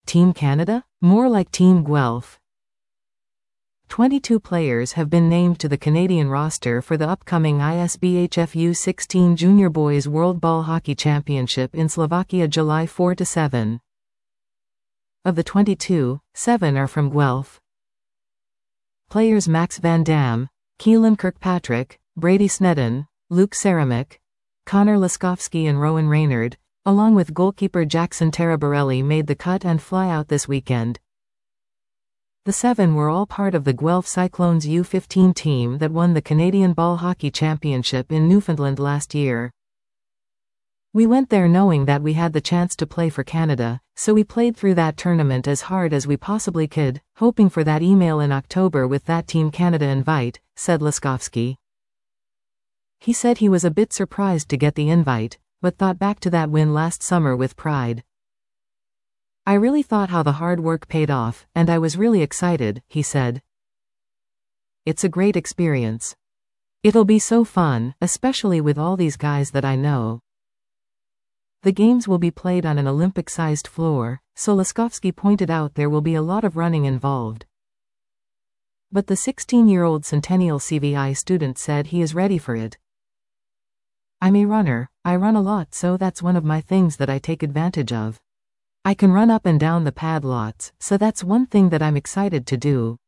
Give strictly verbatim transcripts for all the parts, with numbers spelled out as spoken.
Team Canada? More like Team Guelph. twenty-two players have been named to the Canadian roster for the upcoming I S B H F U sixteen Junior Boys World Ball Hockey Championship in Slovakia July fourth to seventh. Of the twenty-two, seven are from Guelph. Players Max Van Dam, Keelan Kirkpatrick, Brady Snedden, Luke Ceramic, Connor Laskowski and Rowan Reynard, along with goalkeeper Jackson Tarabarelli, made the cut and fly out this weekend. The seven were all part of the Guelph Cyclones U fifteen team that won the Canadian Ball Hockey Championship in Newfoundland last year. We went there knowing that we had the chance to play for Canada, so we played through that tournament as hard as we possibly could, hoping for that email in October with that Team Canada invite, said Laskowski. He said he was a bit surprised to get the invite, but thought back to that win last summer with pride. I really thought how the hard work paid off, and I was really excited, he said. It's a great experience. It'll be so fun, especially with all these guys that I know. The games will be played on an Olympic-sized floor, so Laskowski pointed out there will be a lot of running involved. But the sixteen-year-old Centennial C V I student said he is ready for it. I'm a runner, I run a lot, so that's one of my things that I take advantage of. I can run up and down the pad lots, so that's one thing that I'm excited to do.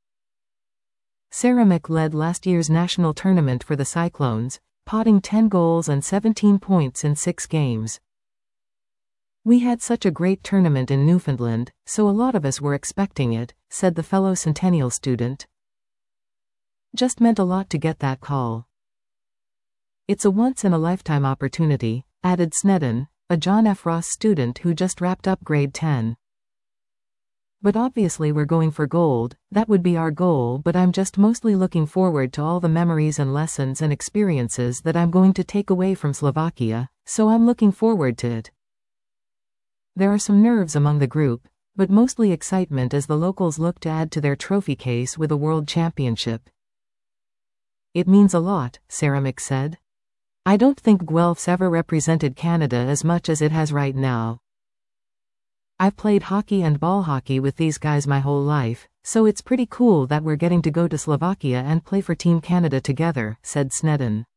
Ceramic led last year's national tournament for the Cyclones, potting ten goals and seventeen points in six games. We had such a great tournament in Newfoundland, so a lot of us were expecting it, said the fellow Centennial student. Just meant a lot to get that call. It's a once-in-a-lifetime opportunity, added Snedden, a John F. Ross student who just wrapped up grade ten. But obviously we're going for gold, that would be our goal, but I'm just mostly looking forward to all the memories and lessons and experiences that I'm going to take away from Slovakia, so I'm looking forward to it. There are some nerves among the group, but mostly excitement as the locals look to add to their trophy case with a world championship. It means a lot, Ceramic said. I don't think Guelph's ever represented Canada as much as it has right now. I've played hockey and ball hockey with these guys my whole life, so it's pretty cool that we're getting to go to Slovakia and play for Team Canada together, said Snedden.